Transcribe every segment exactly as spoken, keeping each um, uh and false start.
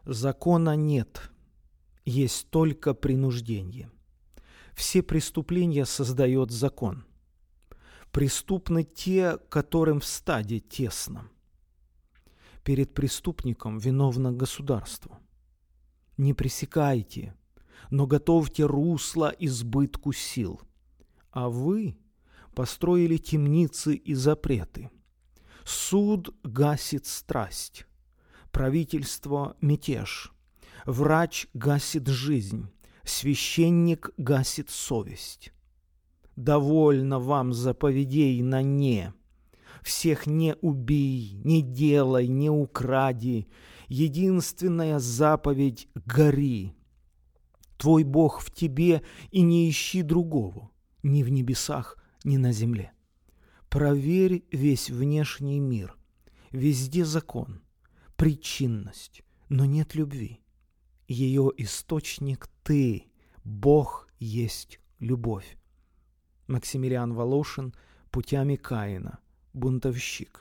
Закона нет, есть только принуждение. Все преступления создает закон. Преступны те, которым в стаде тесно. Перед преступником виновно государство. Не пресекайте, но готовьте русло избытку сил. А вы построили темницы и запреты. Суд гасит страсть, правительство – мятеж, врач гасит жизнь, священник гасит совесть. Довольно вам заповедей на «не». Всех не убей, не делай, не укради. Единственная заповедь – гори. Твой Бог в тебе, и не ищи другого, ни в небесах, ни на земле. Проверь весь внешний мир. Везде закон, причинность, но нет любви. Ее источник – ты. Бог есть любовь. Максимилиан Волошин «Путями Каина. Бунтовщик».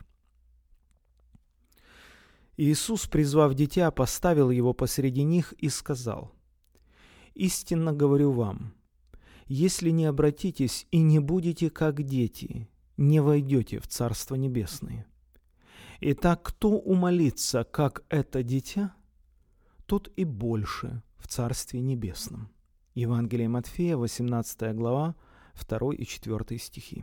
Иисус, призвав дитя, поставил его посреди них и сказал: «Истинно говорю вам, если не обратитесь и не будете как дети, не войдете в Царство Небесное. Итак, кто умолится, как это дитя, тот и больше в Царстве Небесном». Евангелие Матфея, восемнадцатая глава, второй и четвёртый стихи.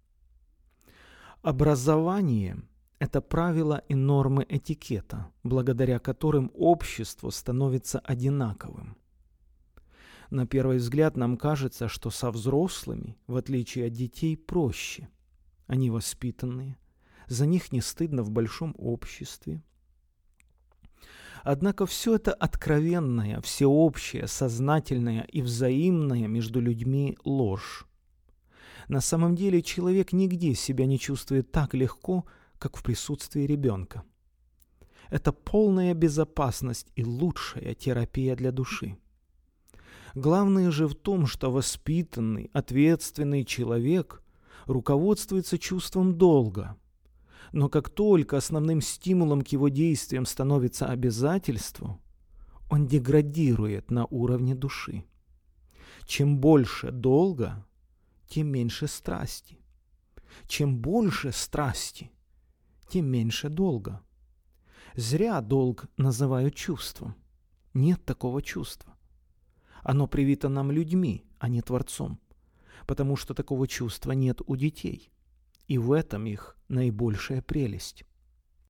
Образование – это правила и нормы этикета, благодаря которым общество становится одинаковым. На первый взгляд нам кажется, что со взрослыми, в отличие от детей, проще. Они воспитанные, за них не стыдно в большом обществе. Однако все это откровенное, всеобщее, сознательное и взаимное между людьми ложь. На самом деле человек нигде себя не чувствует так легко, как в присутствии ребенка. Это полная безопасность и лучшая терапия для души. Главное же в том, что воспитанный, ответственный человек руководствуется чувством долга. Но как только основным стимулом к его действиям становится обязательство, он деградирует на уровне души. Чем больше долга, тем меньше страсти. Чем больше страсти, тем меньше долга. Зря долг называют чувством. Нет такого чувства. Оно привито нам людьми, а не Творцом, потому что такого чувства нет у детей. И в этом их наибольшая прелесть.